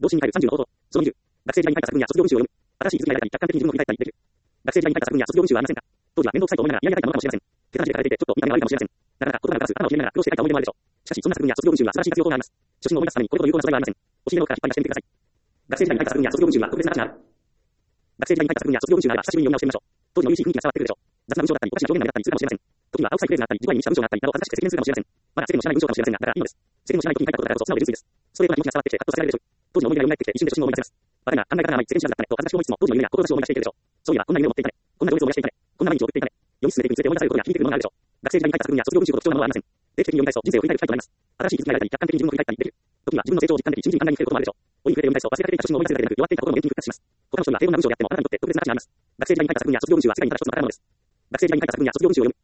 動詞に入る30の応答。その20。学生時代に書いた作文や卒業文集を読む。新しい気づきが得たり、客観的に自分を振り返ったりできる。学生時代に書いた作文や卒業文集はありませんか？当時は面倒くさいと思いながら嫌々書いたものかもしれません。手短で書かれていて、ちょっと見た目が悪いかもしれません。なかなか言葉が出す、頭をひねりながら苦労して書いた思い出もあるでしょう。しかし、そんな作文や卒業文集は素晴らしい活用法があります。初心を思い出すためにこれほど有効な素材はありません。お尻の奥から引っ張り出してみてください。学生時代に書いた作文や卒業文集は特別な価値がある。学生時代に書いた作文や卒業文集があれば久しぶりに読み直してみましょう。当時の優しい雰囲気が伝わってくるでしょう。雑な文章だったり、おかしな表現が目立ったりするかもしれません。時には青臭いフレーズがあったり、自己愛に満ちた文章があったりなど恥ずかしくて世間にするかもしれません。まだ世間の知らない文章かもしれませんが、だからいいのです。世間の知らない人に書いたことだからこそ素直で純粋です。ストレートな気持ちが伝わってきて、カッとさせられるでしょう。当時の思い出が蘇ってきて、一瞬で初心を思い出せます。我が考え方が甘い、世間知らずだったねと恥ずかしく思いつつも、当時の夢や志を思い出していけるでしょう。そういえば、こんな夢を持っていたね。こんな情熱を燃やしていたね。こんな毎日を送っていたね。読み進めていくにつれて思い出されることや響いてくるものがあるでしょう。学生時代に書いた作文や卒業文集ほど貴重なものはありません。定期的に読み返すと人生を振り返る機会となります。新しい気づきが得たり、客観的に自分を振り返ったりできる。時には自分の成長を実感的にじんじん考えにふけることもあるでしょう。老いに触れて読み返すと忘れかけていた初心を思い出せるだけでなく、弱っていた心も元気に復活します。他の人には平凡な文章であっても、あなたにとって特別な価値があります。学生時代に書いた作文や卒業文集は世界に出した人の宝物です。学生時代に書いた作文や卒業文集を読む。